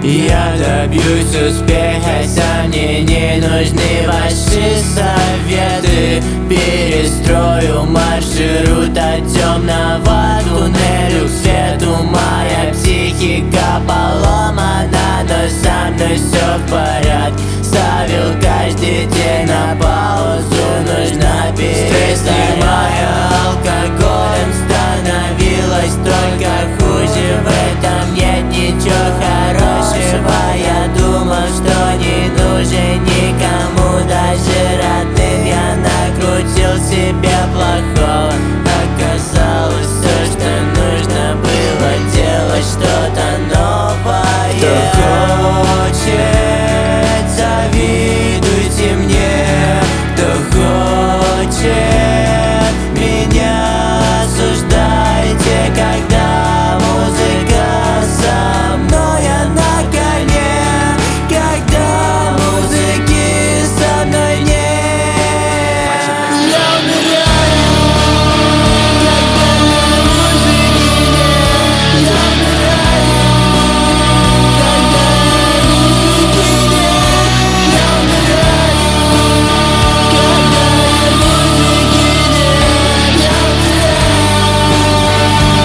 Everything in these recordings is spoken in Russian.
Я добьюсь успеха, сам мне не нужны ваши советы. Перестрою маршрут от темного туннеля к свету. Моя психика поломана, но со мной все в порядке. Ставил каждый день на паузу, нужно перестать. Стресс снимая алкоголем, становилось только хуже. В этом нет ничего хорошего. Я думал, что не нужен никому, даже родным. Я накрутил себе плохого. Оказалось, все, что нужно было делать, что-то новое. Кто хочет, завидуйте мне. Кто хочет, меня осуждайте. Когда музыка со мной, я на коне. Когда музыки со мной нет, я умираю. Когда музыки нет, я умираю. Когда музыки нет, я умираю. Когда музыки нет, я умираю.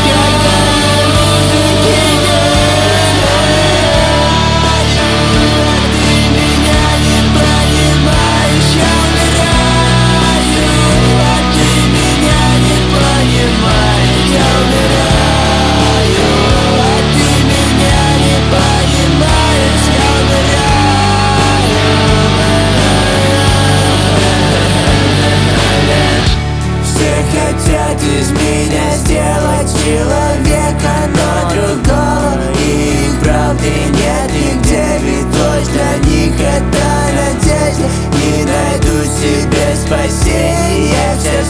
Хотят из меня сделать человека, но другого. И их правды нет, и где ведь ложь для них это надежда. Не найду себе спасения, все